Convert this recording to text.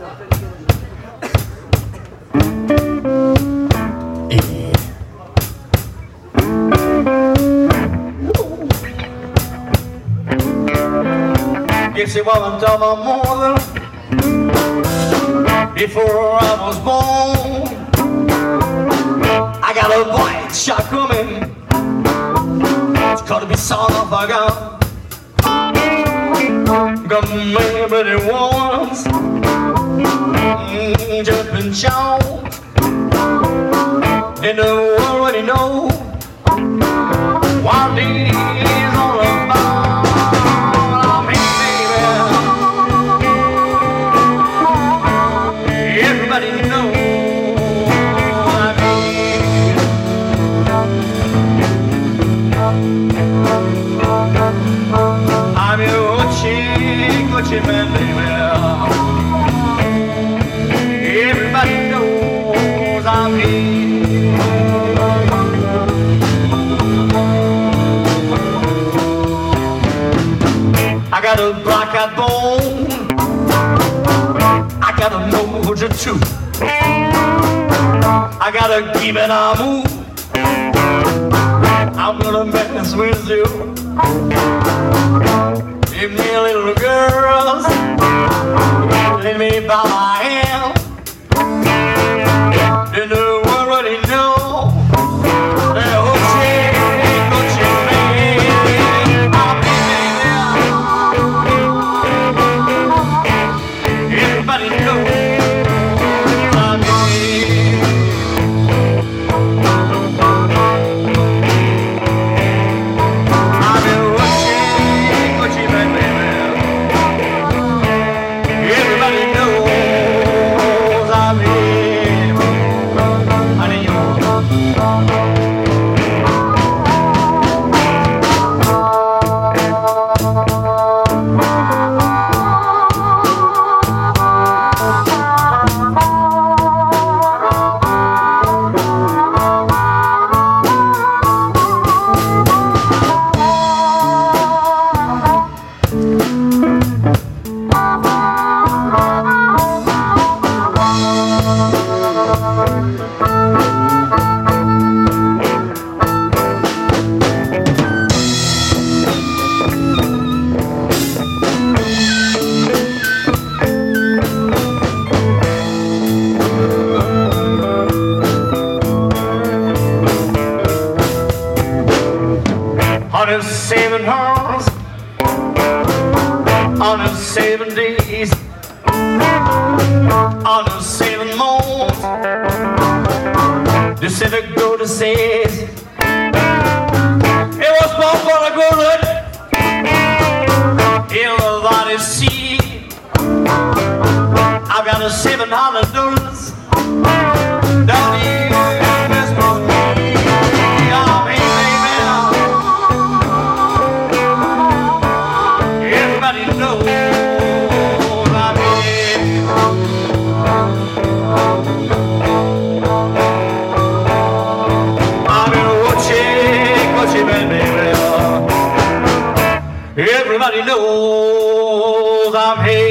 Guess it wasn't my mother before I was born. I got a white shot coming. It's gotta be son of a gun. Got maybe once jumping John. In the world when you know what it is all about. Everybody knows I'm your Gucci man, baby. Everybody knows I'm here. I got a black-eyed bone. I gotta know the truth. I gotta keep it on move. I'm gonna mess with you. Give me a little girls, let me bow my hand. In the world already know that Gucci man. Everybody knows. On his 7 hours, on his 7 days, on his 7 months, the Santa Claus says it was born for a good everybody see. I've got a $700 down here. Everybody knows I'm here.